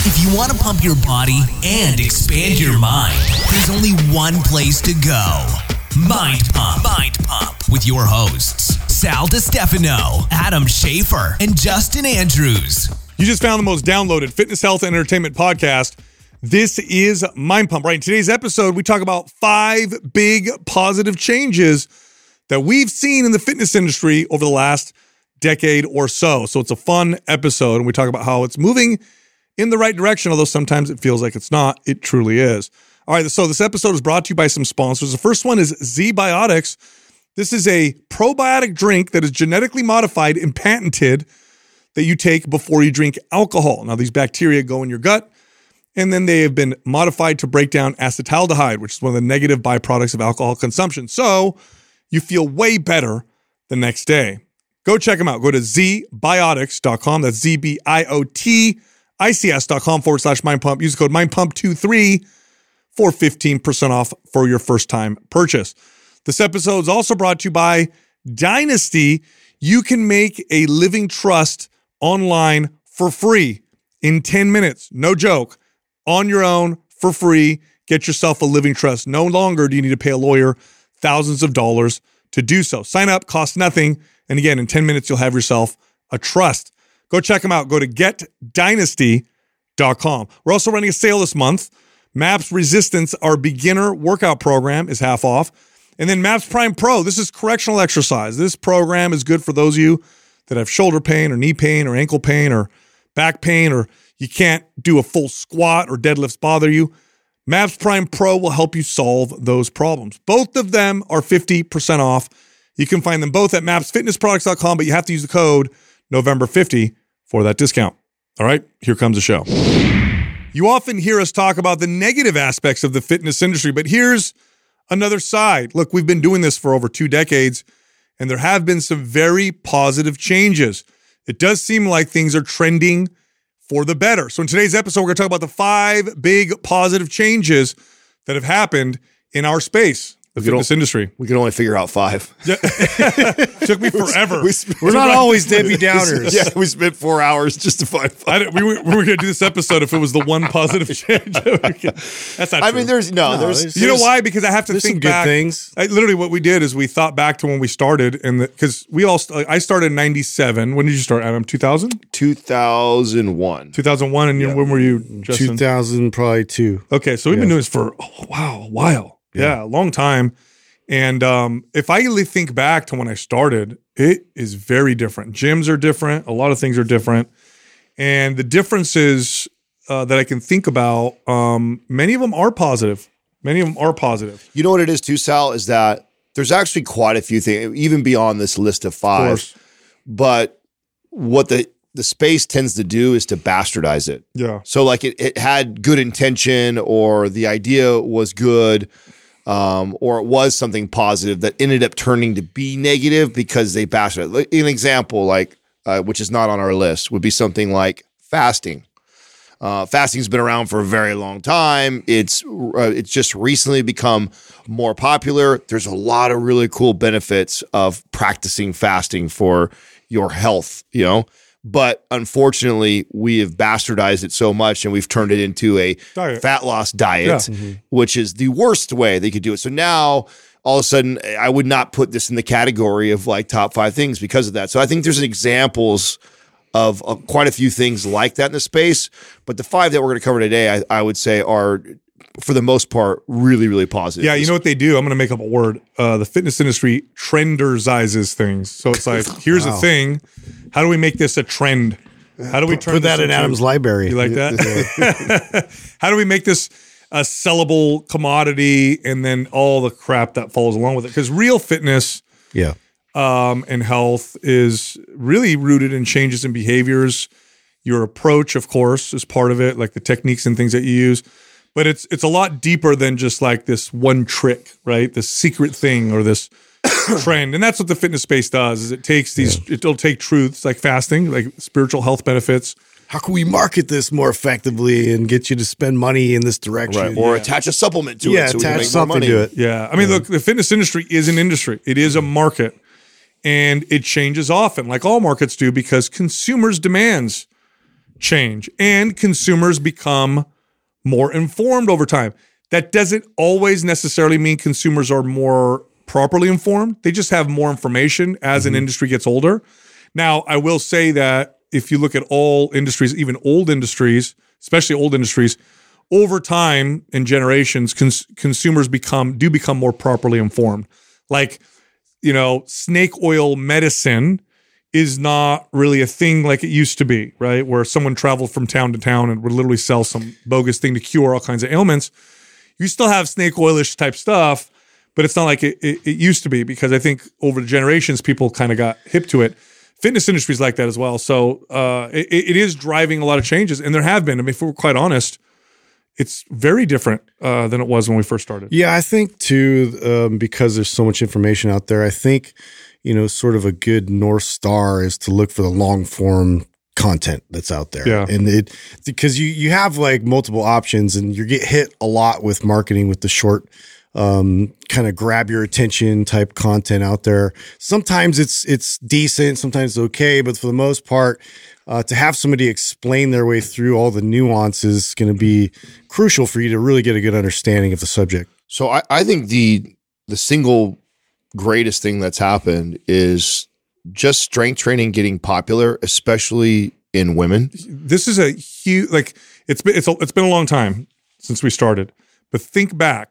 If you want to pump your body and expand your mind, there's only one place to go. Mind Pump. Mind Pump with your hosts, Sal DiStefano, Adam Schafer, and Justin Andrews. You just found the most downloaded fitness, health, and entertainment podcast. This is Mind Pump. Right, in today's episode, we talk about 5 big positive changes that we've seen in the fitness industry over the last decade or so. So it's a fun episode, and we talk about how it's moving in the right direction, although sometimes it feels like it's not. It truly is. All right, so this episode is brought to you by some sponsors. The first one is ZBiotics. This is a probiotic drink that is genetically modified and patented that you take before you drink alcohol. Now, these bacteria go in your gut, and then they have been modified to break down acetaldehyde, which is one of the negative byproducts of alcohol consumption. So you feel way better the next day. Go check them out. Go to zbiotics.com. That's ZBIOTICS.com/mindpump. Use the code mindpump23 for 15% off for your first time purchase. This episode is also brought to you by Dynasty. You can make a living trust online for free in 10 minutes. No joke. On your own for free. Get yourself a living trust. No longer do you need to pay a lawyer thousands of dollars to do so. Sign up, costs nothing. And again, in 10 minutes, you'll have yourself a trust. Go check them out. Go to getdynasty.com. We're also running a sale this month. MAPS Resistance, our beginner workout program, is half off. And then MAPS Prime Pro, this is correctional exercise. This program is good for those of you that have shoulder pain or knee pain or ankle pain or back pain, or you can't do a full squat or deadlifts bother you. MAPS Prime Pro will help you solve those problems. Both of them are 50% off. You can find them both at mapsfitnessproducts.com, but you have to use the code November50 for that discount. All right, here comes the show. You often hear us talk about the negative aspects of the fitness industry, but here's another side. Look, we've been doing this for over 2 decades, and there have been some very positive changes. It does seem like things are trending for the better. So in today's episode, we're going to talk about the 5 big positive changes that have happened in our space, the fitness industry. We can only figure out 5. Yeah. Took me forever. We're not always Debbie Downers. Yeah, we spent 4 hours just to find 5. We were going to do this episode if it was the one positive change. That's not true. I mean, there's you know why? Because I have to think some back. Good things. Literally, what we did is we thought back to when we started, and because I started in '97. When did you start, Adam? 2000? 2001. 2001, and when were you, Justin? 2000, probably 2. Okay, so we've been doing this for a while. Yeah, a long time. And if I really think back to when I started, it is very different. Gyms are different. A lot of things are different. And the differences that I can think about, many of them are positive. Many of them are positive. You know what it is too, Sal, is that there's actually quite a few things, even beyond this list of 5. Of course. But what the space tends to do is to bastardize it. Yeah. So like it had good intention, or the idea was good, or it was something positive that ended up turning to be negative because they bastardized it. An example, like which is not on our list, would be something like fasting. Fasting's been around for a very long time. It's just recently become more popular. There's a lot of really cool benefits of practicing fasting for your health, you know. But unfortunately, we have bastardized it so much, and we've turned it into a fat loss diet, which is the worst way they could do it. So now, all of a sudden, I would not put this in the category of like top 5 things because of that. So I think there's examples of quite a few things like that in the space. But the 5 that we're going to cover today, I would say are, for the most part, really, really positive. Yeah, you know what they do? I'm going to make up a word. The fitness industry trenderizes things. So it's like, here's a thing. How do we make this a trend? How do we turn Put that in Adam's library? You like that? How do we make this a sellable commodity, and then all the crap that follows along with it? Because real fitness and health is really rooted in changes in behaviors. Your approach, of course, is part of it, like the techniques and things that you use. But it's a lot deeper than just like this one trick, right? This secret thing or this trend. And that's what the fitness space does, is it takes these, it'll take truths like fasting, like spiritual health benefits. How can we market this more effectively and get you to spend money in this direction? Right. Or attach a supplement to it so we can make more money. To it. Yeah. I mean, look, the fitness industry is an industry. It is a market. And it changes often, like all markets do, because consumers' demands change and consumers become more informed over time. That doesn't always necessarily mean consumers are more properly informed. They just have more information as an industry gets older. Now, I will say that if you look at all industries, even old industries, especially old industries, over time and generations, consumers become more properly informed. Like, snake oil medicine is not really a thing like it used to be, right? Where someone traveled from town to town and would literally sell some bogus thing to cure all kinds of ailments. You still have snake oilish type stuff, but it's not like it used to be, because I think over the generations, people kind of got hip to it. Fitness industry is like that as well. So it is driving a lot of changes, and there have been. I mean, if we're quite honest, it's very different than it was when we first started. Yeah, I think too, because there's so much information out there, I think, sort of a good North Star is to look for the long form content that's out there. Yeah. And because you have like multiple options, and you get hit a lot with marketing with the short, kind of grab your attention type content out there. Sometimes it's decent, sometimes it's okay, but for the most part, to have somebody explain their way through all the nuances is going to be crucial for you to really get a good understanding of the subject. So I think the single greatest thing that's happened is just strength training getting popular, especially in women. This is a huge, it's been a long time since we started, but think back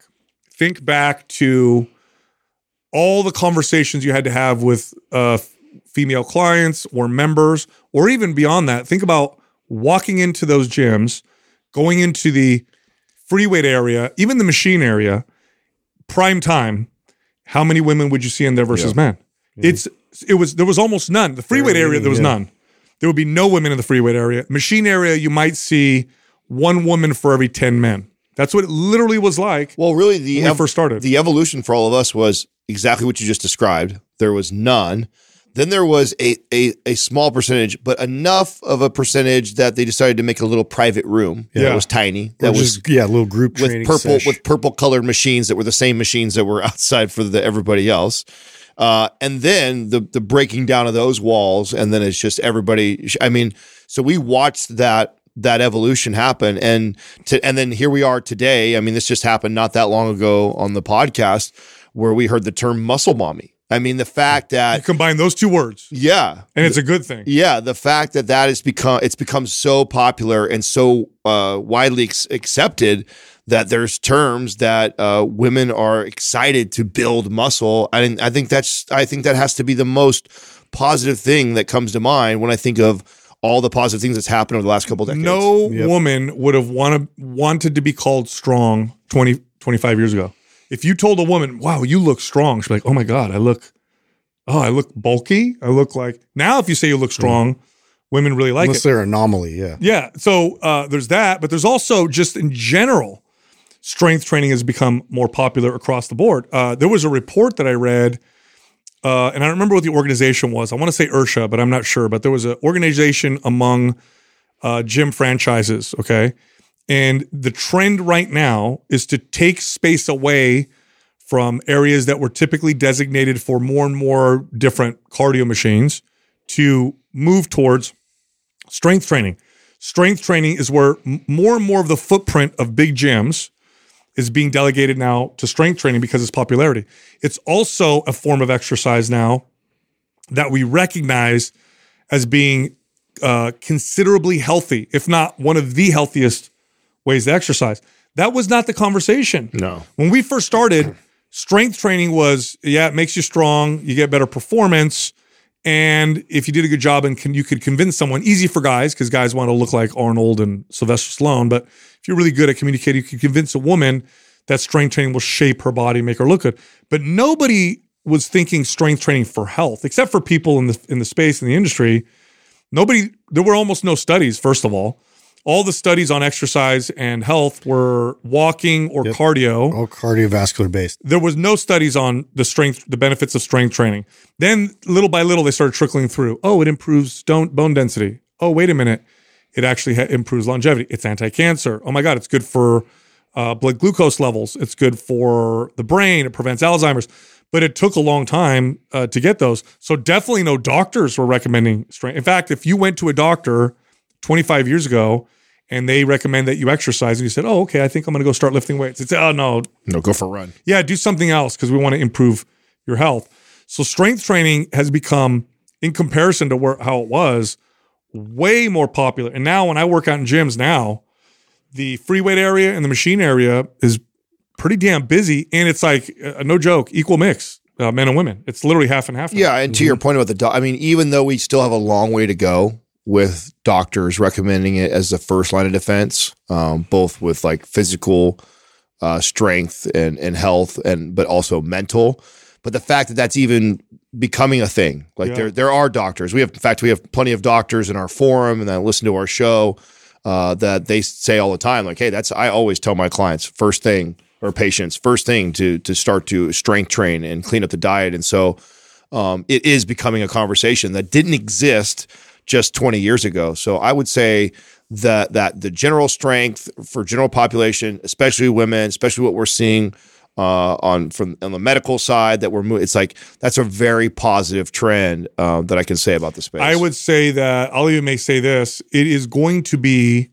to all the conversations you had to have with female clients or members, or even beyond that. Think about walking into those gyms, going into the free weight area, even the machine area, prime time. How many women would you see in there versus men? Yeah. There was almost none. The free weight area, there was none. There would be no women in the free weight area. Machine area, you might see one woman for every 10 men. That's what it literally was like. Well, really, when we first started. The evolution for all of us was exactly what you just described. There was none. Then there was a small percentage, but enough of a percentage that they decided to make a little private room that was tiny. That was a little group training with purple colored machines that were the same machines that were outside for everybody else. And then the breaking down of those walls, and then it's just everybody. I mean, so we watched that evolution happen, and then here we are today. I mean, this just happened not that long ago on the podcast where we heard the term muscle mommy. I mean, the fact that you combine those two words, and it's a good thing. Yeah, the fact that has become so popular and so widely accepted that there's terms that women are excited to build muscle. I think that has to be the most positive thing that comes to mind when I think of all the positive things that's happened over the last couple of decades. No woman would have wanted to be called strong 20, 25 years ago. If you told a woman, wow, you look strong, she'd be like, oh my God, I look bulky. I look like, now if you say you look strong, women really like Unless it. Unless they're an anomaly, yeah. Yeah, so there's that, but there's also just in general, strength training has become more popular across the board. There was a report that I read, and I don't remember what the organization was. I want to say IRSHA, but I'm not sure. But there was an organization among gym franchises, okay? And the trend right now is to take space away from areas that were typically designated for more and more different cardio machines to move towards strength training. Strength training is where more and more of the footprint of big gyms is being delegated now to strength training because of its popularity. It's also a form of exercise now that we recognize as being considerably healthy, if not one of the healthiest ways to exercise. That was not the conversation. No. When we first started, strength training was, it makes you strong, you get better performance, and if you did a good job and you could convince someone, easy for guys, because guys want to look like Arnold and Sylvester Stallone, but if you're really good at communicating, you can convince a woman that strength training will shape her body, make her look good. But nobody was thinking strength training for health, except for people in the space, in the industry. There were almost no studies, first of all. All the studies on exercise and health were walking or cardio. All cardiovascular based. There was no studies on the benefits of strength training. Then little by little, they started trickling through. Oh, it improves bone density. Oh, wait a minute. It actually improves longevity. It's anti-cancer. Oh my God, it's good for blood glucose levels. It's good for the brain. It prevents Alzheimer's. But it took a long time to get those. So definitely no doctors were recommending strength. In fact, if you went to a doctor 25 years ago and they recommend that you exercise and you said, oh, okay, I think I'm going to go start lifting weights. It's, oh, no. No, go for a run. Yeah, do something else because we want to improve your health. So strength training has become, in comparison to how it was, way more popular. And now when I work out in gyms now, the free weight area and the machine area is pretty damn busy. And it's like, no joke, equal mix, men and women. It's literally half and half. Yeah, and to your point about I mean, even though we still have a long way to go with doctors recommending it as the first line of defense, both with like physical strength and health, but also mental. But the fact that that's even becoming a thing, like there are doctors. We have plenty of doctors in our forum and that listen to our show that they say all the time, like, hey, I always tell my clients patients first thing to start to strength train and clean up the diet. And so it is becoming a conversation that didn't exist just 20 years ago. So I would say that the general strength for general population, especially women, especially what we're seeing on the medical side, that it's like that's a very positive trend that I can say about the space. I would say that I'll even may say this: it is going to be.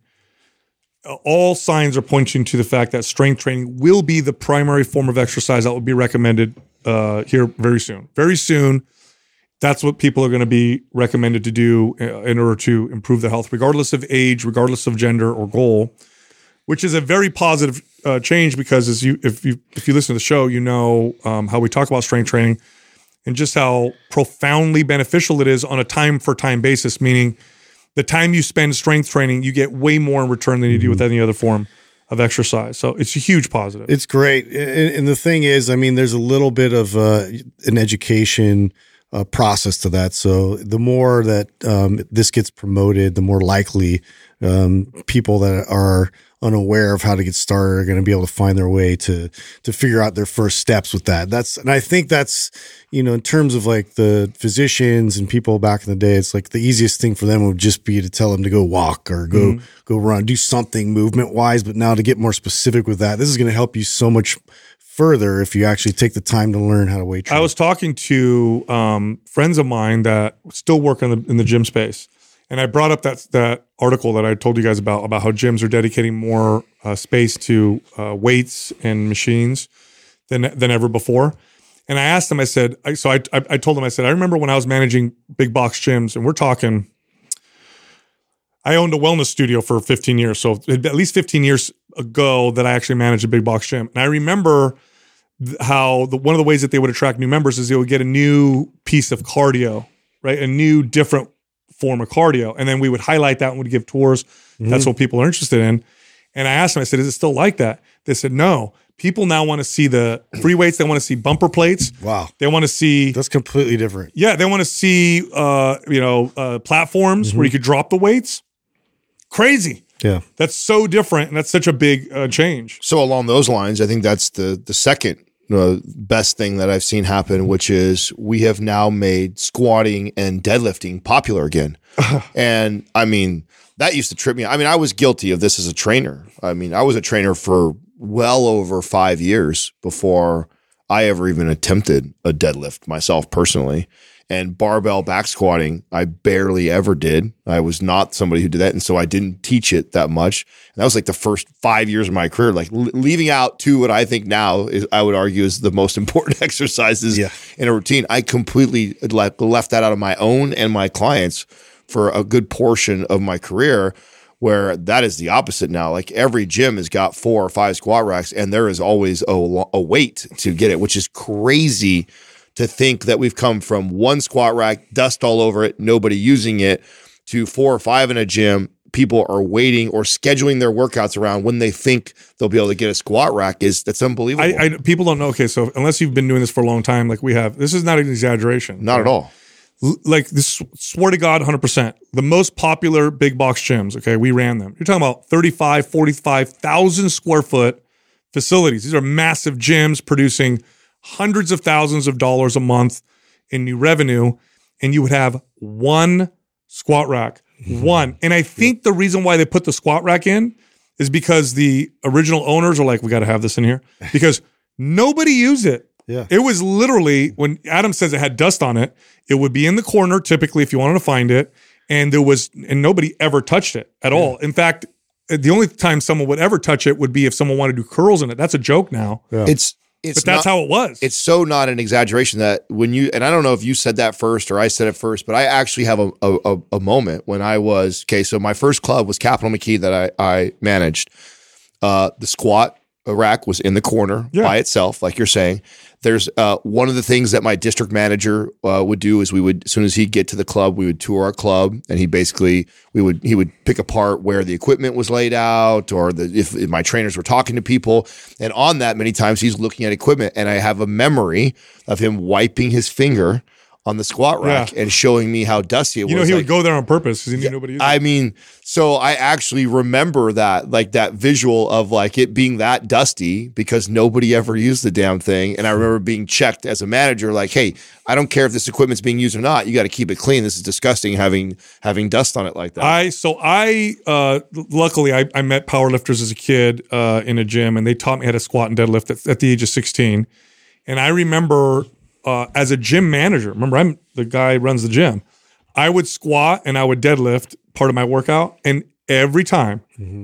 All signs are pointing to the fact that strength training will be the primary form of exercise that will be recommended here very soon. Very soon, that's what people are going to be recommended to do in order to improve their health, regardless of age, regardless of gender or goal, which is a very positive change because if you listen to the show, you know how we talk about strength training and just how profoundly beneficial it is on a time-for-time basis, meaning the time you spend strength training, you get way more in return than you do with any other form of exercise. So it's a huge positive. It's great. And the thing is, I mean, there's a little bit of an education process to that. So the more that this gets promoted, the more likely people that are unaware of how to get started are going to be able to find their way to figure out their first steps with that. And I think that's, in terms of like the physicians and people back in the day, it's like the easiest thing for them would just be to tell them to go walk or go run, do something movement wise. But now to get more specific with that, this is going to help you so much further if you actually take the time to learn how to weight train. I was talking to friends of mine that still work in the gym space. And I brought up that article that I told you guys about how gyms are dedicating more space to weights and machines than ever before. And I asked them, I said, I told them, I said, I remember when I was managing big box gyms, and we're talking, I owned a wellness studio for 15 years. So at least 15 years ago that I actually managed a big box gym. And I remember how one of the ways that they would attract new members is they would get a new piece of cardio, right? A new different form of cardio. And then we would highlight that and would give tours. That's what people are interested in. And I asked them, I said, is it still like that? They said, no. People now want to see the free weights. They want to see bumper plates. Wow. They want to see. That's completely different. Yeah. They want to see, platforms where you could drop the weights. Crazy. Yeah. That's so different. And that's such a big change. So along those lines, I think that's the second best thing that I've seen happen, which is we have now made squatting and deadlifting popular again. And I mean, that used to trip me. I mean, I was guilty of this as a trainer. I mean, I was a trainer for well over 5 years before I ever even attempted a deadlift myself personally. And barbell back squatting, I barely ever did. I was not somebody who did that. And so I didn't teach it that much. And that was like the first 5 years of my career, like leaving out to what I think now is, I would argue, is the most important exercises in a routine. I completely left that out of my own and my clients for a good portion of my career, where that is the opposite now. Like every gym has got 4 or 5 squat racks and there is always a weight to get it, which is crazy to think that we've come from one squat rack, dust all over it, nobody using it, to 4 or 5 in a gym. People are waiting or scheduling their workouts around when they think they'll be able to get a squat rack. That's unbelievable. People don't know. Okay, so unless you've been doing this for a long time, like we have, this is not an exaggeration. Not at all. Like this, swear to God, 100%. The most popular big box gyms, okay, we ran them. You're talking about 35, 45,000 square foot facilities. These are massive gyms producing hundreds of thousands of dollars a month in new revenue, and you would have one squat rack. One. And I think the reason why they put the squat rack in is because the original owners are like, we got to have this in here because nobody used it. Yeah. It was literally, when Adam says it had dust on it, it would be in the corner, typically, if you wanted to find it. and nobody ever touched it at all. In fact, the only time someone would ever touch it would be if someone wanted to do curls in it. That's a joke now. Yeah. But that's how it was. It's so not an exaggeration that when you, and I don't know if you said that first or I said it first, but I actually have a moment when I was, so my first club was Capital McKee that I managed. The squat rack was in the corner by itself, like you're saying. There's one of the things that my district manager would do is as soon as he'd get to the club, we would tour our club, and he would pick apart where the equipment was laid out, or if my trainers were talking to people, and on that many times he's looking at equipment, and I have a memory of him wiping his finger on the squat rack and showing me how dusty it was. He would go there on purpose because he knew nobody used it. I mean, so I actually remember that, like that visual of like it being that dusty because nobody ever used the damn thing. And I remember being checked as a manager, like, hey, I don't care if this equipment's being used or not. You got to keep it clean. This is disgusting having dust on it like that. Luckily I met powerlifters as a kid in a gym, and they taught me how to squat and deadlift at the age of 16. And I remember as a gym manager, remember I'm the guy who runs the gym, I would squat and I would deadlift part of my workout. And every time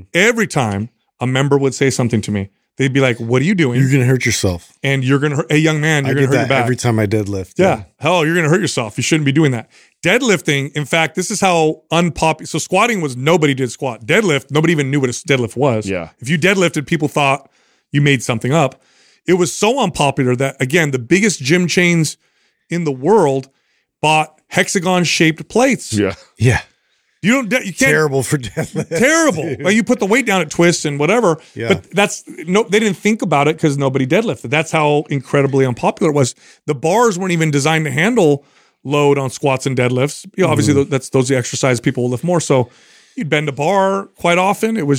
a member would say something to me, they'd be like, what are you doing? You're going to hurt yourself. And you're going to hurt, hey, young man, you're going to hurt your back. Every time I deadlift. Yeah. Hell, you're going to hurt yourself. You shouldn't be doing that. Deadlifting, in fact, this is how unpopular. So squatting was nobody did squat. Deadlift, nobody even knew what a deadlift was. Yeah. If you deadlifted, people thought you made something up. It was so unpopular that, again, the biggest gym chains in the world bought hexagon-shaped plates. Yeah. Yeah. You can't. Terrible for deadlift. Terrible. Like you put the weight down at twists and whatever. Yeah. But they didn't think about it because nobody deadlifted. That's how incredibly unpopular it was. The bars weren't even designed to handle load on squats and deadlifts. Obviously those are the exercise people will lift more. So you'd bend a bar quite often. It was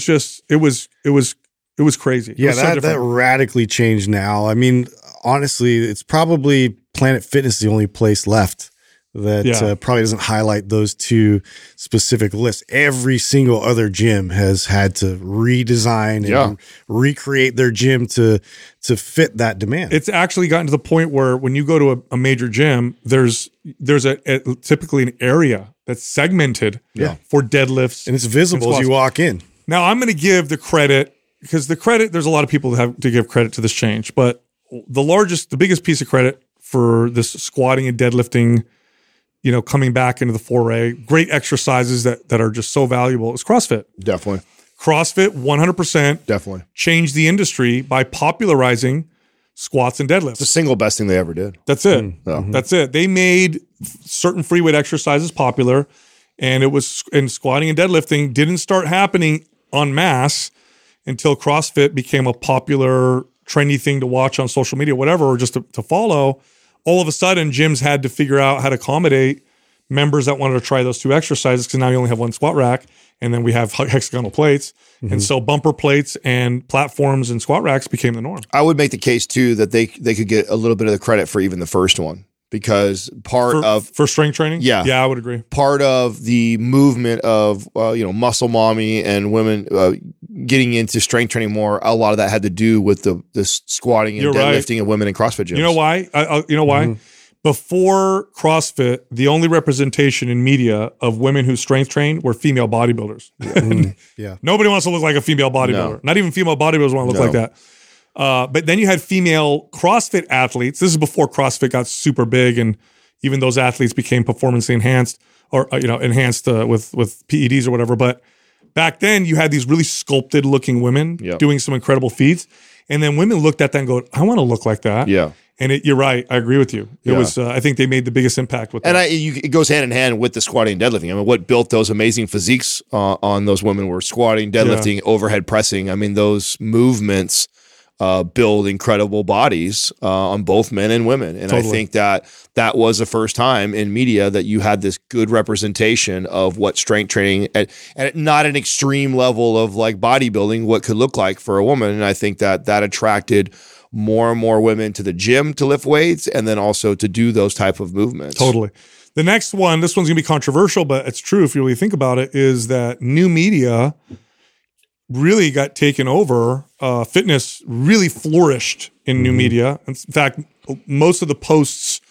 crazy. Yeah, that radically changed now. I mean, honestly, it's probably Planet Fitness the only place left that probably doesn't highlight those two specific lists. Every single other gym has had to redesign and recreate their gym to fit that demand. It's actually gotten to the point where when you go to a major gym, there's typically an area that's segmented for deadlifts. And it's visible as you walk in. Now, I'm going to give the credit, because there's a lot of people that have to give credit to this change, but the biggest piece of credit for this squatting and deadlifting, coming back into the foray, great exercises that are just so valuable, is CrossFit. Definitely. CrossFit 100% Definitely changed the industry by popularizing squats and deadlifts. It's the single best thing they ever did. That's it. That's it. They made certain free weight exercises popular, and squatting and deadlifting didn't start happening en masse until CrossFit became a popular, trendy thing to watch on social media, whatever, or just to follow. All of a sudden, gyms had to figure out how to accommodate members that wanted to try those two exercises, because now you only have one squat rack, and then we have hexagonal plates. And so bumper plates and platforms and squat racks became the norm. I would make the case, too, that they could get a little bit of the credit for even the first one. Because for strength training, I would agree. Part of the movement of muscle mommy and women getting into strength training more, a lot of that had to do with the squatting and deadlifting of women in CrossFit gyms. You know why? Before CrossFit, the only representation in media of women who strength train were female bodybuilders. Nobody wants to look like a female bodybuilder. No. Not even female bodybuilders want to look like that. But then you had female CrossFit athletes. This is before CrossFit got super big, and even those athletes became performance enhanced or enhanced with PEDs or whatever. But back then, you had these really sculpted looking women doing some incredible feats, and then women looked at that and go, "I want to look like that." Yeah. And you're right. I agree with you. It was. I think they made the biggest impact with that. And it goes hand in hand with the squatting and deadlifting. I mean, what built those amazing physiques on those women were squatting, deadlifting, overhead pressing. I mean, those movements build incredible bodies on both men and women. And I think that was the first time in media that you had this good representation of what strength training at not an extreme level of like bodybuilding, what could look like for a woman. And I think that attracted more and more women to the gym to lift weights, and then also to do those type of movements. Totally. The next one, this one's gonna be controversial, but it's true if you really think about it, is that new media really got taken over. Fitness really flourished in new media. In fact, most of the posts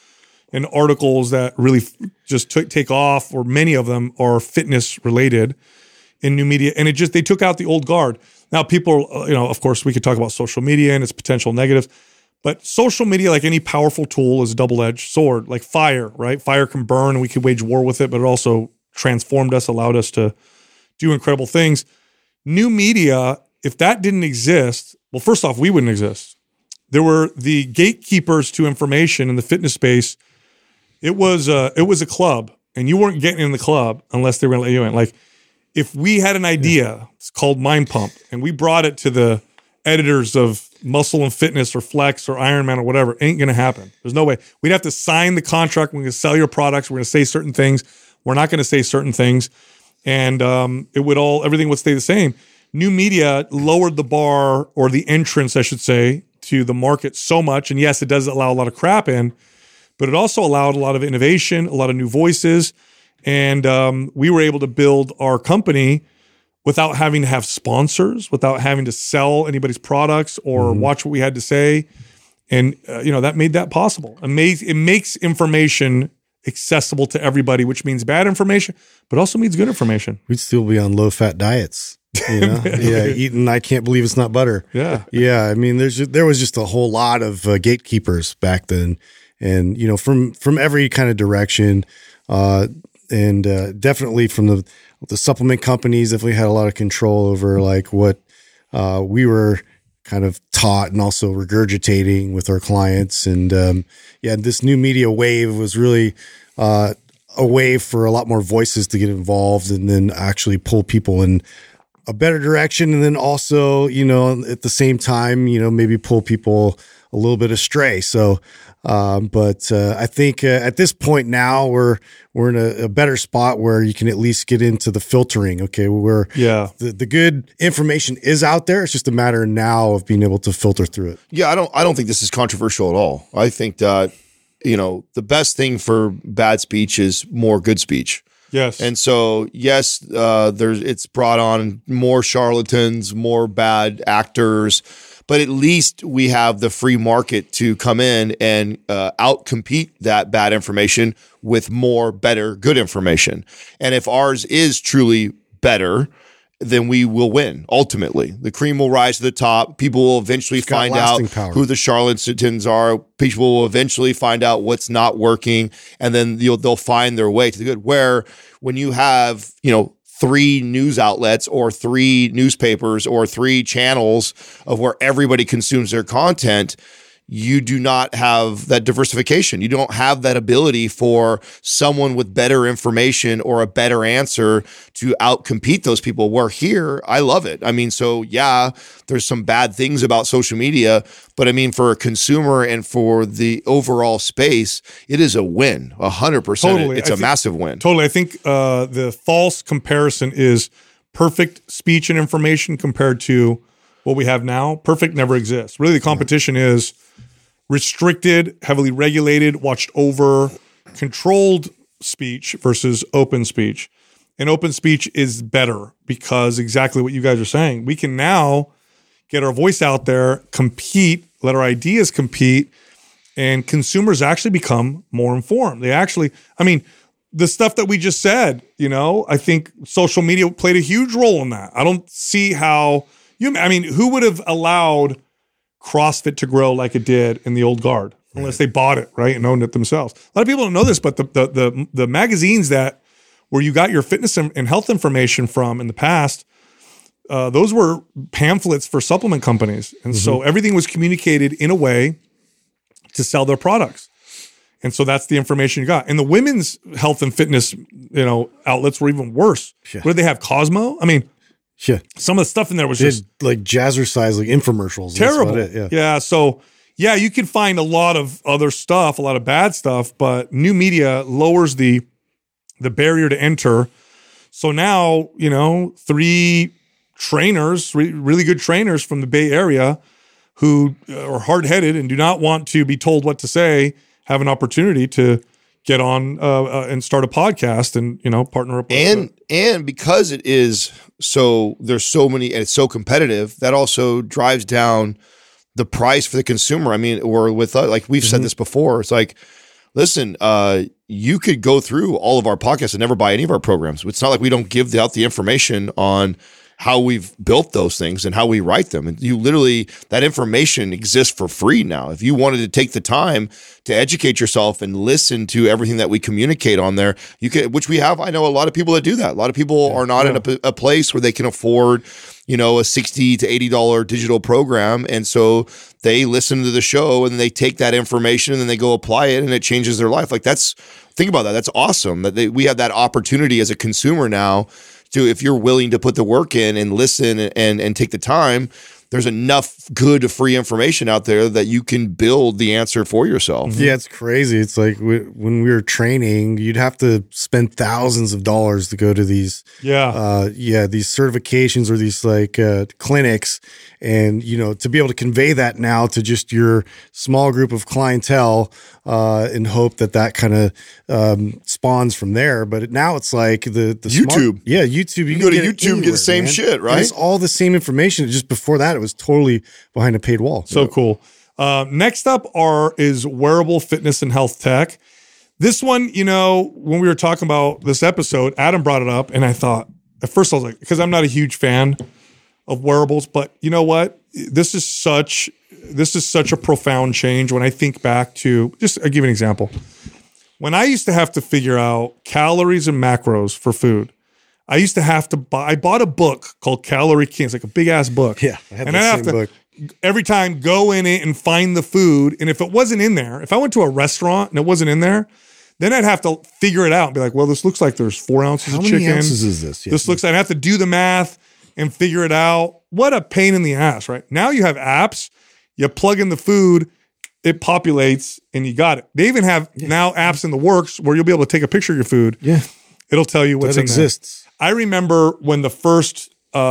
and articles that really just take off, or many of them are fitness related in new media. And they took out the old guard. Now people, of course we could talk about social media and its potential negatives, but social media, like any powerful tool, is a double-edged sword, like fire, right? Fire can burn and we could wage war with it, but it also transformed us, allowed us to do incredible things. New media, if that didn't exist, well, first off, we wouldn't exist. There were the gatekeepers to information in the fitness space. It was a club, and you weren't getting in the club unless they were going to let you in. Like, if we had an idea, it's called Mind Pump, and we brought it to the editors of Muscle and Fitness or Flex or Ironman or whatever, ain't going to happen. There's no way. We'd have to sign the contract. We're going to sell your products. We're going to say certain things. We're not going to say certain things. And everything would stay the same. New media lowered the bar, or the entrance, I should say, to the market so much. And yes, it does allow a lot of crap in, but it also allowed a lot of innovation, a lot of new voices. And we were able to build our company without having to have sponsors, without having to sell anybody's products or watch what we had to say. And, that made that possible. It makes information accessible to everybody, which means bad information, but also means good information. We'd still be on low-fat diets. Eating I can't believe it's not butter. Yeah. I mean, there was just a whole lot of gatekeepers back then, and from every kind of direction, and definitely from the supplement companies. Definitely had a lot of control over like what we were kind of taught and also regurgitating with our clients. And this new media wave was really a wave for a lot more voices to get involved and then actually pull people in a better direction. And then also, at the same time, maybe pull people a little bit astray. So, but I think at this point now we're in a better spot where you can at least get into the filtering. Okay, where the good information is out there. It's just a matter now of being able to filter through it. Yeah, I don't think this is controversial at all. I think that the best thing for bad speech is more good speech. Yes. And so, yes, it's brought on more charlatans, more bad actors, but at least we have the free market to come in and outcompete that bad information with more, better, good information. And if ours is truly better, then we will win. Ultimately, the cream will rise to the top. People will eventually find out who the charlatans are. People will eventually find out what's not working, and then they'll find their way to the good. Where when you have 3 news outlets or 3 newspapers or 3 channels of where everybody consumes their content, you do not have that diversification. You don't have that ability for someone with better information or a better answer to outcompete those people. Where here, I love it. I mean, so yeah, there's some bad things about social media, but I mean, for a consumer and for the overall space, it is a win, 100%. Totally. It's a massive win. Totally. I think the false comparison is perfect speech and information compared to what we have now. Perfect never exists. Really, the competition is restricted, heavily regulated, watched over, controlled speech versus open speech. And open speech is better because exactly what you guys are saying. We can now get our voice out there, compete, let our ideas compete, and consumers actually become more informed. The stuff that we just said, I think social media played a huge role in that. I don't see how who would have allowed CrossFit to grow like it did in the old guard, unless they bought it, right, and owned it themselves. A lot of people don't know this, but the magazines where you got your fitness and health information from in the past, those were pamphlets for supplement companies. And so everything was communicated in a way to sell their products. And so that's the information you got. And the women's health and fitness, outlets were even worse. Yeah. What did they have? Cosmo? Some of the stuff in there was just like jazzercise, like infomercials. Terrible. Yeah. So you can find a lot of other stuff, a lot of bad stuff, but new media lowers the barrier to enter. So now, 3 trainers, really good trainers from the Bay Area who are hard-headed and do not want to be told what to say, have an opportunity to get on and start a podcast and, partner up. And because it is there's so many and it's so competitive, that also drives down the price for the consumer. I mean, or with like we've said this before, it's like listen, you could go through all of our podcasts and never buy any of our programs. It's not like we don't give out the information on how we've built those things and how we write them. And you literally, that information exists for free now. If you wanted to take the time to educate yourself and listen to everything that we communicate on there, you can, which we have. I know a lot of people that do that. A lot of people are not in a place where they can afford, a $60 to $80 digital program. And so they listen to the show and they take that information and then they go apply it and it changes their life. Like think about that. That's awesome that we have that opportunity as a consumer now to, if you're willing to put the work in and listen and take the time, there's enough good free information out there that you can build the answer for yourself. Yeah, it's crazy. It's like when we were training, you'd have to spend thousands of dollars to go to these, these certifications or these clinics, and to be able to convey that now to just your small group of clientele, and hope that kind of spawns from there. But now it's like the YouTube, YouTube. You can go to YouTube and get the same shit, right? And it's all the same information. Just before that, it was totally behind a paid wall. So cool. Next up is wearable fitness and health tech. This one, when we were talking about this episode, Adam brought it up, and I thought, at first I was like, because I'm not a huge fan of wearables, but you know what? This is such a profound change when I think back to, I'll give you an example. When I used to have to figure out calories and macros for food, I used to have to I bought a book called Calorie King. It's like a big ass book. Yeah. I had the same book. Every time go in it and find the food. And if it wasn't in there, if I went to a restaurant and it wasn't in there, then I'd have to figure it out and be like, well, this looks like there's 4 ounces of chicken. How many ounces is this? Yeah. This looks like I have to do the math and figure it out. What a pain in the ass, right? Now you have apps, you plug in the food, it populates, and you got it. They even have now apps in the works where you'll be able to take a picture of your food. Yeah. It'll tell you what's in exists. there. I remember when the first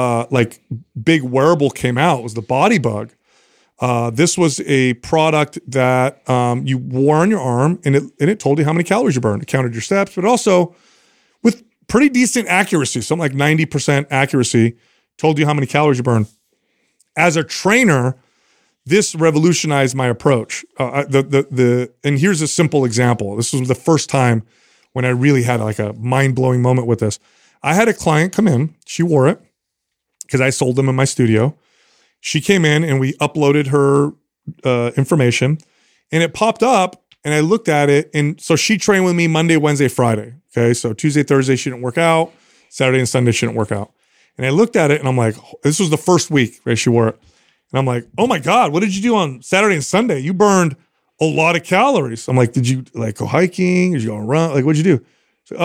big wearable came out, was the Body Bug. This was a product that you wore on your arm, and it told you how many calories you burned. It counted your steps, but also with pretty decent accuracy, something like 90% accuracy, told you how many calories you burned. As a trainer, this revolutionized my approach. And here's a simple example. This was the first time when I really had like a mind-blowing moment with this. I had a client come in. She wore it because I sold them in my studio. She came in and we uploaded her information, and it popped up, and I looked at it. And so she trained with me Monday, Wednesday, Friday. Okay. So Tuesday, Thursday, she didn't work out. Saturday and Sunday, she didn't work out. And I looked at it and I'm like, this was the first week, right? She wore it. And I'm like, oh my God, what did you do on Saturday and Sunday? You burned a lot of calories. I'm like, did you go hiking? Did you go run? Like, what'd you do? So,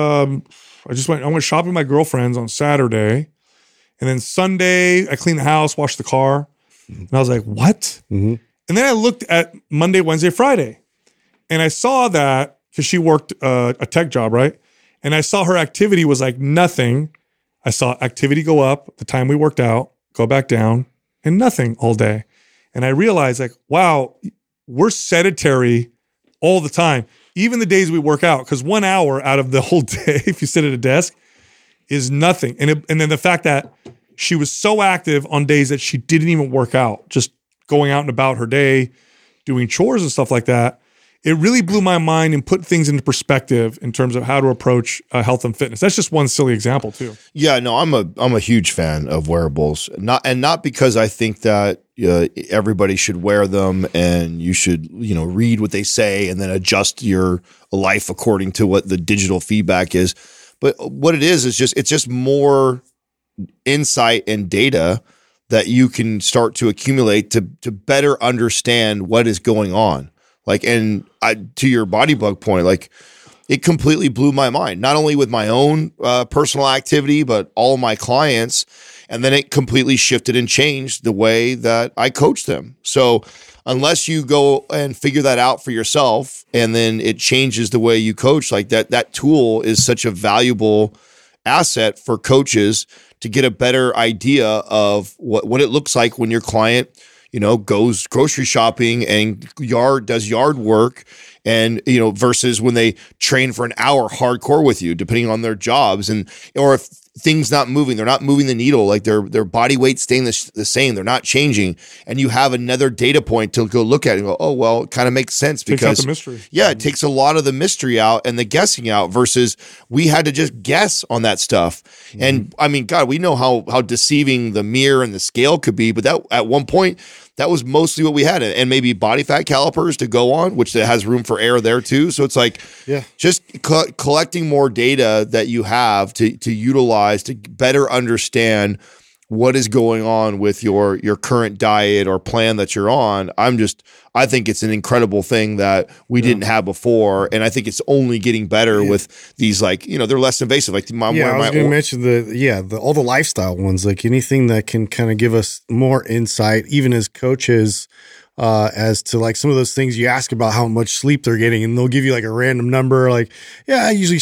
I went shopping with my girlfriends on Saturday. And then Sunday, I cleaned the house, washed the car. And I was like, what? Mm-hmm. And then I looked at Monday, Wednesday, Friday. And I saw that, because she worked a tech job, right? And I saw her activity was like nothing. I saw activity go up the time we worked out, go back down, and nothing all day. And I realized like, wow, we're sedentary all the time. Even the days we work out, because 1 hour out of the whole day, if you sit at a desk, is nothing. And then the fact that she was so active on days that she didn't even work out, just going out and about her day, doing chores and stuff like that, it really blew my mind and put things into perspective in terms of how to approach health and fitness. That's just one silly example too. Yeah, no, I'm a huge fan of wearables, not because I think that everybody should wear them and you should read what they say and then adjust your life according to what the digital feedback is. But what it is it's just more insight and data that you can start to accumulate to better understand what is going on. Like, and to your Body Bug point, like it completely blew my mind, not only with my own personal activity, but all of my clients. And then it completely shifted and changed the way that I coach them. So unless you go and figure that out for yourself, and then it changes the way you coach, like that tool is such a valuable asset for coaches to get a better idea of what it looks like when your client goes grocery shopping and does yard work, and versus when they train for an hour hardcore with you, depending on their jobs, or things not moving. They're not moving the needle. Like their body weight staying the same. They're not changing. And you have another data point to go look at and go, oh, well, it kind of makes sense because Takes out the mystery. Yeah, it takes a lot of the mystery out and the guessing out versus we had to just guess on that stuff. Mm-hmm. And I mean, God, we know how deceiving the mirror and the scale could be, but that at one point, that was mostly what we had, and maybe body fat calipers to go on, which has room for error there too. So it's like, just collecting more data that you have to utilize to better understand what is going on with your current diet or plan that you're on. I think it's an incredible thing that we didn't have before, and I think it's only getting better with these, like, they're less invasive. Like I was going to mention all the lifestyle ones, like anything that can kind of give us more insight, even as coaches, as to like some of those things you ask about how much sleep they're getting, and they'll give you like a random number, like, I usually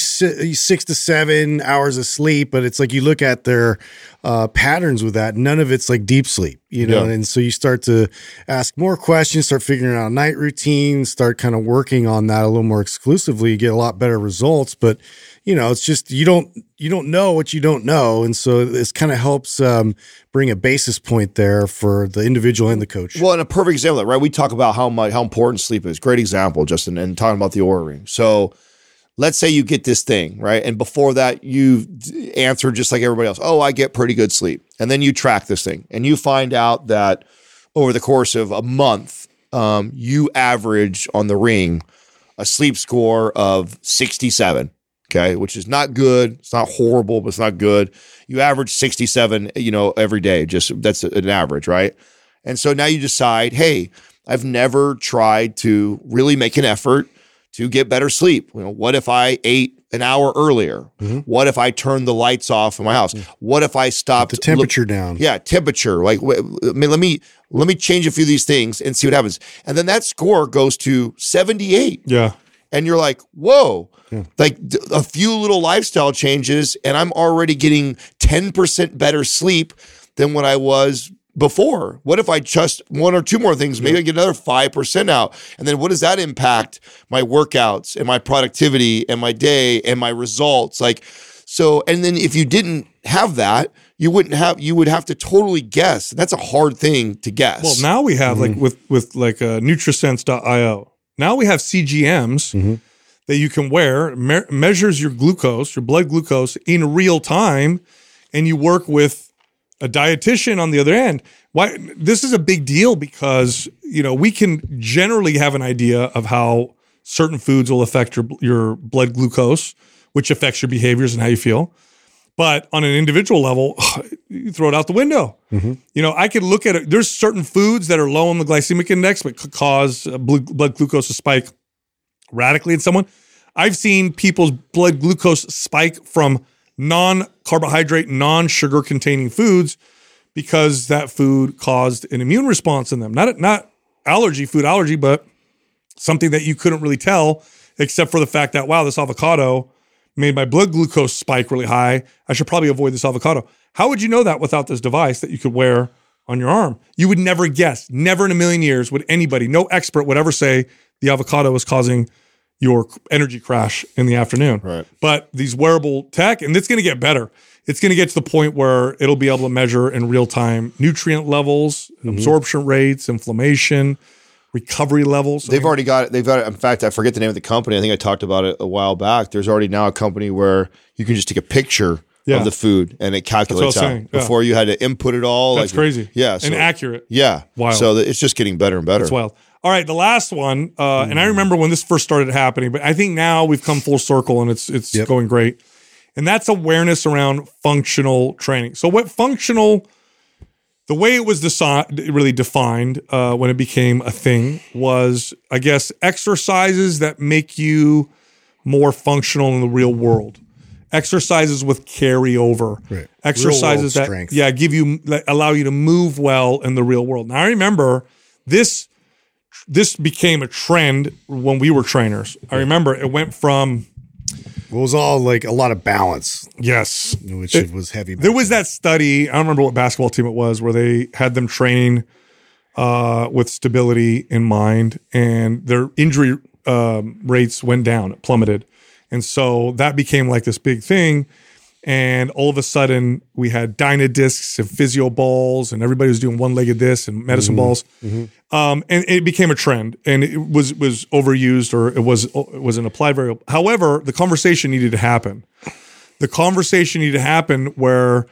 6 to 7 hours of sleep, but it's like you look at their patterns with that, none of it's like deep sleep, and so you start to ask more questions, start figuring out night routines, start kind of working on that a little more exclusively, you get a lot better results. But it's just you don't know what you don't know, and so this kind of helps bring a basis point there for the individual and the coach. Well, and a perfect example, right? We talk about how important sleep is. Great example, Justin, and talking about the Oura Ring. So let's say you get this thing, right? And before that, you answered just like everybody else. Oh, I get pretty good sleep. And then you track this thing, and you find out that over the course of a month, you average on the Ring a sleep score of 67. Okay, which is not good. It's not horrible, but it's not good. You average 67, every day. Just that's an average, right? And so now you decide, hey, I've never tried to really make an effort to get better sleep. What if I ate an hour earlier? Mm-hmm. What if I turned the lights off in my house? Mm-hmm. What if I stopped the temperature down? Yeah, temperature. Like, let me change a few of these things and see what happens. And then that score goes to 78. Yeah. And you're like, whoa, like a few little lifestyle changes, and I'm already getting 10% better sleep than what I was before. What if I just one or two more things? Maybe I get another 5% out. And then what does that impact my workouts and my productivity and my day and my results? Like, so, and then if you didn't have that, you would have to totally guess. That's a hard thing to guess. Well, now we have like with NutriSense.io. Now we have CGMs that you can wear, measures your glucose, your blood glucose in real time, and you work with a dietitian on the other end. Why this is a big deal because we can generally have an idea of how certain foods will affect your blood glucose, which affects your behaviors and how you feel. But on an individual level, you throw it out the window. Mm-hmm. I could look at it. There's certain foods that are low on the glycemic index, but could cause blood glucose to spike radically in someone. I've seen people's blood glucose spike from non-carbohydrate, non-sugar containing foods because that food caused an immune response in them. Not food allergy, but something that you couldn't really tell except for the fact that, wow, this avocado made my blood glucose spike really high. I should probably avoid this avocado. How would you know that without this device that you could wear on your arm? You would never guess. Never in a million years would anybody, no expert would ever say the avocado is causing your energy crash in the afternoon. Right. But these wearable tech, and it's going to get better. It's going to get to the point where it'll be able to measure in real time nutrient levels, absorption rates, inflammation, recovery levels. They've already got it. They've got it. In fact, I forget the name of the company. I think I talked about it a while back. There's already now a company where you can just take a picture of the food and it calculates out. Before you had to input it all. That's crazy. Yeah. And accurate. Yeah. Wild. So it's just getting better and better. That's wild. All right. The last one, and I remember when this first started happening, but I think now we've come full circle and it's going great. And that's awareness around functional training. So the way it was really defined when it became a thing was, I guess, exercises that make you more functional in the real world. Exercises with carryover. Right. Exercises that allow you to move well in the real world. Now, I remember this became a trend when we were trainers. I remember it went from... It was all like a lot of balance. Yes. Which it was heavy. There was that study, I don't remember what basketball team it was, where they had them train with stability in mind, and their injury rates went down, it plummeted. And so that became like this big thing. And all of a sudden we had Dynadiscs and physio balls, and everybody was doing one-legged this and medicine balls. And it became a trend, and it was overused, or it wasn't applied very well. However, the conversation needed to happen. The conversation needed to happen where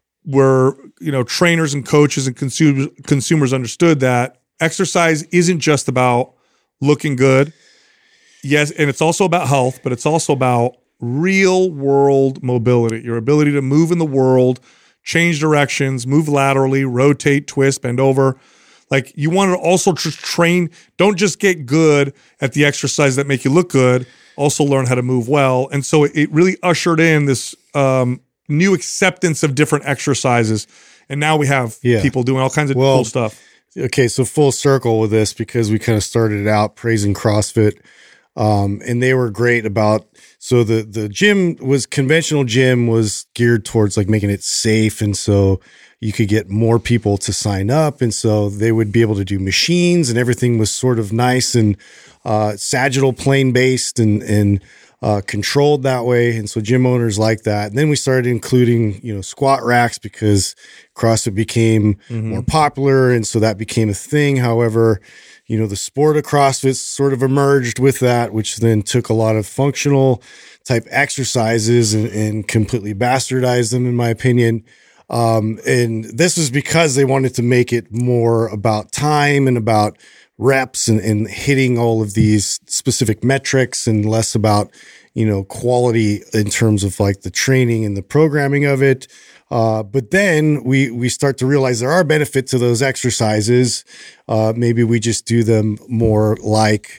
trainers and coaches and consumers understood that exercise isn't just about looking good. Yes, and it's also about health, but it's also about real world mobility, your ability to move in the world, change directions, move laterally, rotate, twist, bend over. Like, you want to also train, don't just get good at the exercise that make you look good, also learn how to move well. And so it really ushered in this new acceptance of different exercises. And now we have people doing all kinds of cool stuff. Okay, so full circle with this, because we kind of started out praising CrossFit. And they were great about, so the gym was, conventional gym was geared towards like making it safe. And so you could get more people to sign up. And so they would be able to do machines, and everything was sort of nice and sagittal plane based and controlled that way. And so gym owners like that. And then we started including, squat racks, because CrossFit became more popular. And so that became a thing. However, the sport of CrossFit sort of emerged with that, which then took a lot of functional type exercises and completely bastardized them, in my opinion. And this was because they wanted to make it more about time and about reps and hitting all of these specific metrics, and less about, quality in terms of like the training and the programming of it. But then we start to realize there are benefits to those exercises. Maybe we just do them more like,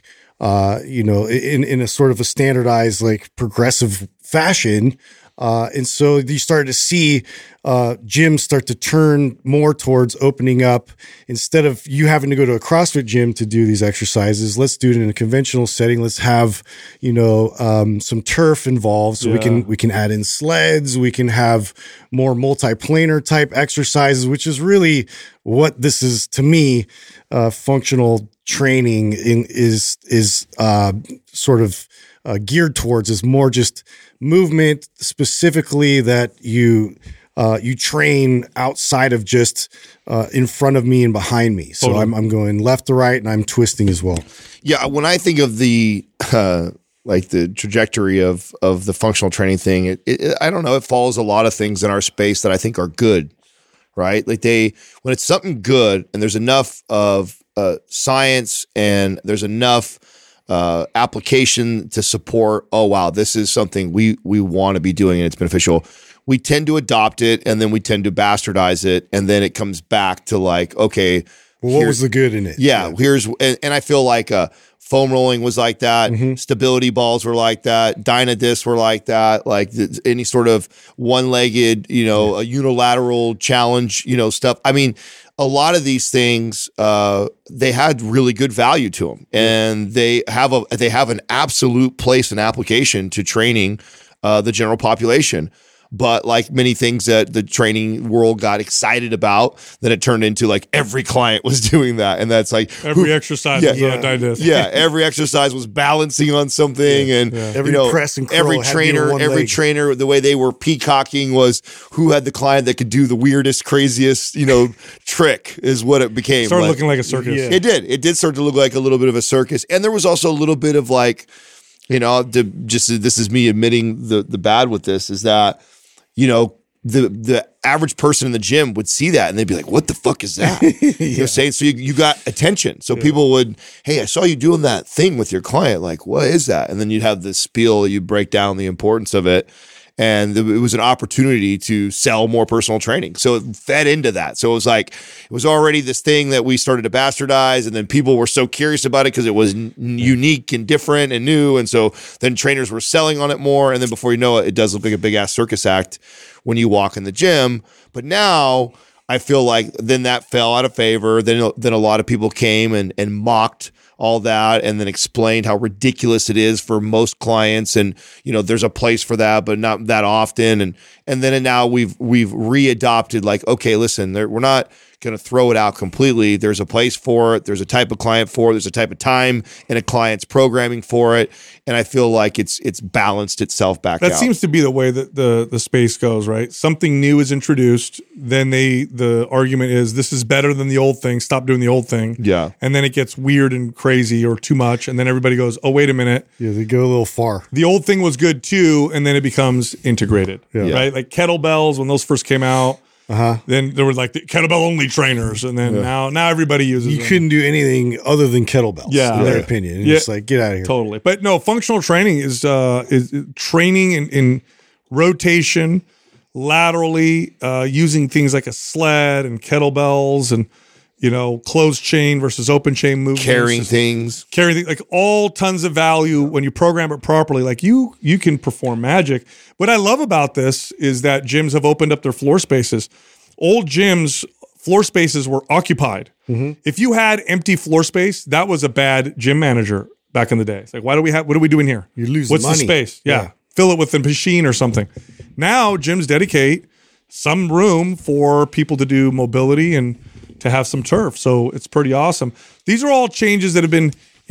in a sort of a standardized, like progressive fashion. And so you started to see gyms start to turn more towards opening up. Instead of you having to go to a CrossFit gym to do these exercises, let's do it in a conventional setting. Let's have, some turf involved, so we can add in sleds. We can have more multiplanar type exercises, which is really what this is to me. Functional training is sort of geared towards, is more just movement, specifically that you train outside of just in front of me and behind me. So I'm going left to right, and I'm twisting as well. Yeah, when I think of the like the trajectory of the functional training thing, I don't know, it follows a lot of things in our space that I think are good, right? Like when it's something good and there's enough of science and there's enough application to support, oh wow, this is something we want to be doing and it's beneficial, we tend to adopt it, and then we tend to bastardize it, and then it comes back to like, okay, well, what was the good in it? Yeah, and I feel like foam rolling was like that, stability balls were like that, Dynadiscs were like that, like any sort of one-legged, a unilateral challenge, stuff. I mean, a lot of these things, they had really good value to them, and they have an absolute place and application to training the general population. But like many things that the training world got excited about, then it turned into like every client was doing that, and that's like every exercise was on a Dynadisc. Yeah, every exercise was balancing on something, and every press and curl, every trainer, the way they were peacocking was who had the client that could do the weirdest, craziest, trick is what it became. Started looking like a circus. Yeah. It did start to look like a little bit of a circus, and there was also a little bit of like, this is me admitting the bad with this, is that the average person in the gym would see that and they'd be like, what the fuck is that? You're saying, so you got attention. So people would, hey, I saw you doing that thing with your client. Like, what is that? And then you'd have this spiel, you break down the importance of it. And it was an opportunity to sell more personal training. So it fed into that. So it was already this thing that we started to bastardize, and then people were so curious about it because it was unique and different and new. And so then trainers were selling on it more. And then before you know it, it does look like a big ass circus act when you walk in the gym. But now I feel like then that fell out of favor. Then a lot of people came and mocked all that, and then explained how ridiculous it is for most clients, and there's a place for that, but not that often, and then now we've readopted, like, okay, listen, we're not going to throw it out completely. There's a place for it. There's a type of client for it. There's a type of time and a client's programming for it. And I feel like it's balanced itself back out. That seems to be the way that the space goes, right? Something new is introduced. Then the argument is this is better than the old thing. Stop doing the old thing. Yeah. And then it gets weird and crazy or too much. And then everybody goes, oh, wait a minute. Yeah, they go a little far. The old thing was good too. And then it becomes integrated, right? Like kettlebells, when those first came out, then there were like the kettlebell only trainers. And then now everybody uses You them. couldn't do anything other than kettlebells, in their opinion. And it's like, get out of here. Totally. But no, functional training is training in rotation, laterally, using things like a sled and kettlebells and, closed chain versus open chain movements. Carrying things, like all tons of value when you program it properly. Like you can perform magic. What I love about this is that gyms have opened up their floor spaces. Old gyms, floor spaces were occupied. If you had empty floor space, that was a bad gym manager back in the day. It's like, what are we doing here? You're losing What's money. the space? Yeah. Fill it with a machine or something. Now gyms dedicate some room for people to do mobility and to have some turf. So it's pretty awesome. These are all changes that have been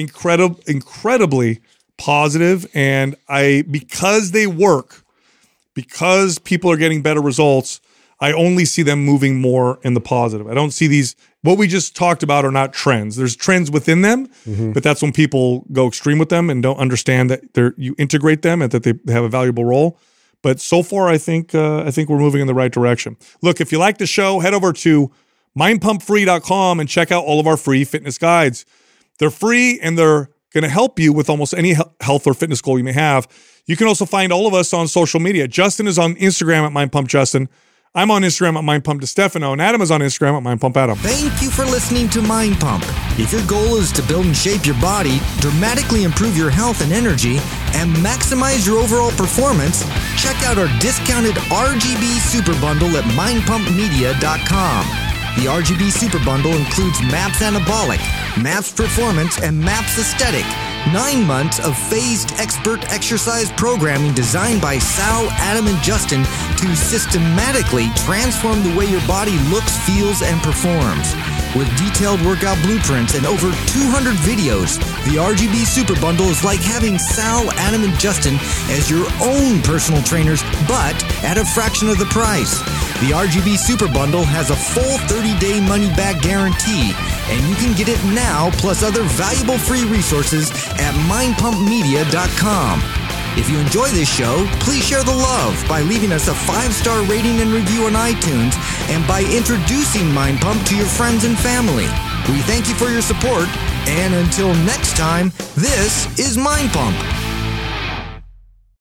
incredibly positive, and because they work, because people are getting better results, I only see them moving more in the positive. I don't see these, what we just talked about are not trends. There's trends within them, but that's when people go extreme with them and don't understand that you integrate them and that they have a valuable role. But so far, I think we're moving in the right direction. Look, if you like the show, head over to mindpumpfree.com and check out all of our free fitness guides. They're free and they're going to help you with almost any health or fitness goal you may have. You can also find all of us on social media. Justin is on Instagram at mindpumpjustin. I'm on Instagram at mindpumpdestefano, and Adam is on Instagram at mindpumpadam. Thank you for listening to Mind Pump. If your goal is to build and shape your body, dramatically improve your health and energy, and maximize your overall performance, check out our discounted RGB Super Bundle at mindpumpmedia.com. The RGB Super Bundle includes MAPS Anabolic, MAPS Performance, and MAPS Aesthetic. 9 months of phased expert exercise programming designed by Sal, Adam, and Justin to systematically transform the way your body looks, feels, and performs. With detailed workout blueprints and over 200 videos, the RGB Super Bundle is like having Sal, Adam, and Justin as your own personal trainers, but at a fraction of the price. The RGB Super Bundle has a full 30-day money-back guarantee, and you can get it now plus other valuable free resources at mindpumpmedia.com. If you enjoy this show, please share the love by leaving us a 5-star rating and review on iTunes and by introducing Mind Pump to your friends and family. We thank you for your support, and until next time, this is Mind Pump.